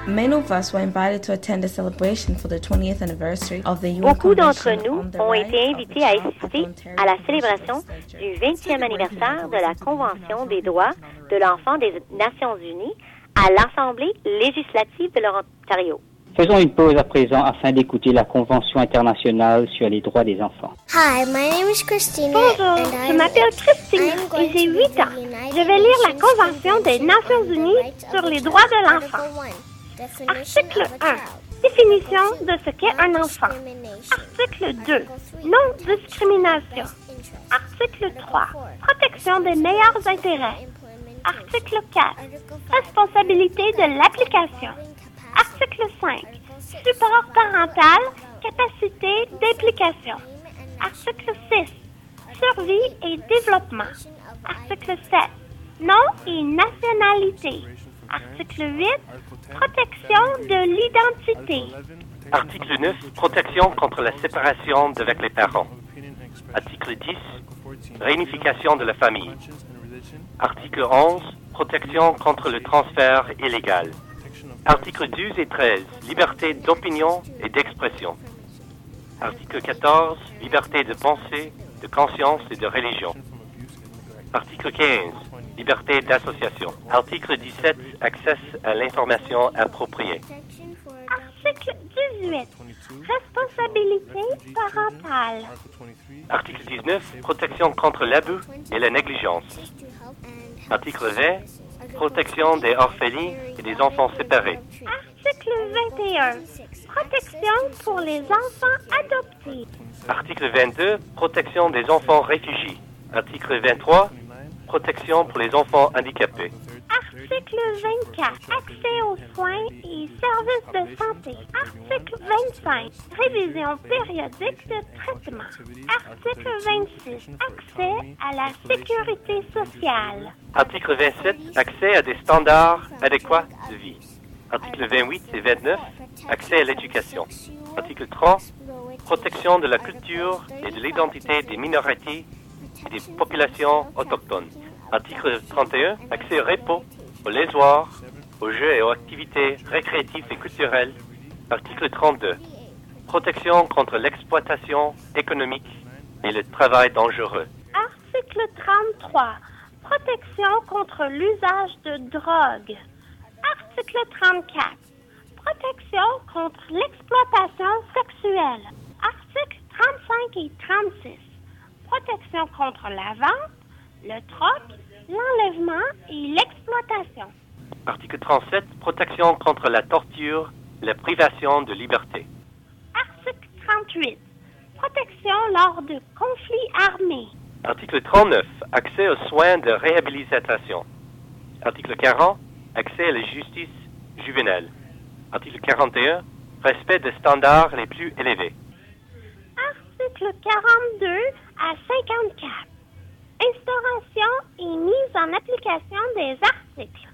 Many of us were invited to attend a celebration for the 20th anniversary of the UN Beaucoup d'entre Convention nous on the ont Rights été of invités the à Child of assister Ontario à la to célébration Legislature. du 20e anniversaire de la Convention des droits de l'enfant des Nations unies à l'Assemblée législative de l'Ontario. Faisons une pause à présent afin d'écouter la Convention internationale sur les droits des enfants. Hi, my name is Christina. Bonjour, je m'appelle Christine et j'ai 8 ans. Je vais lire la Convention des Nations unies sur les droits de l'enfant. Article 1. Définition de ce qu'est un enfant. Article 2. Non-discrimination. Article 3. Protection des meilleurs intérêts. Article 4. Responsabilité de l'application. Article 5. Support parental, capacité d'implication. Article 6. Survie et développement. Article 7. Nom et nationalité. Article 8. Protection de l'identité. Article 9. Protection contre la séparation avec les parents. Article 10. Réunification de la famille. Article 11. Protection contre le transfert illégal. Articles 12 et 13. Liberté d'opinion et d'expression. Article 14. Liberté de pensée, de conscience et de religion. Article 15. Liberté d'association. Article 17. Accès à l'information appropriée. Article 18. Responsabilité parentale. Article 19. Protection contre l'abus et la négligence. Article 20. Protection des orphelins et des enfants séparés. Article 21. Protection pour les enfants adoptés. Article 22. Protection des enfants réfugiés. Article 23. Protection pour les enfants handicapés. Article 24. Accès aux soins et services de santé. Article 25. Révision périodique de traitement. Article 26. Accès à la sécurité sociale. Article 27. Accès à des standards adéquats de vie. Article 28 et 29. Accès à l'éducation. Article 30. Protection de la culture et de l'identité des minorités et des populations autochtones. Article 31. Accès au repos, aux lésoirs, aux jeux et aux activités récréatives et culturelles. Article 32. Protection contre l'exploitation économique et le travail dangereux. Article 33. Protection contre l'usage de drogue. Article 34. Protection contre l'exploitation sexuelle. Articles 35 et 36. Protection contre la vente, le troc, l'enlèvement et l'exploitation. Article 37. Protection contre la torture et la privation de liberté. Article 38. Protection lors de conflits armés. Article 39. Accès aux soins de réhabilitation. Article 40. Accès à la justice juvénile. Article 41. Respect des standards les plus élevés. Article 42 à 54. Instauration et mise en application des articles.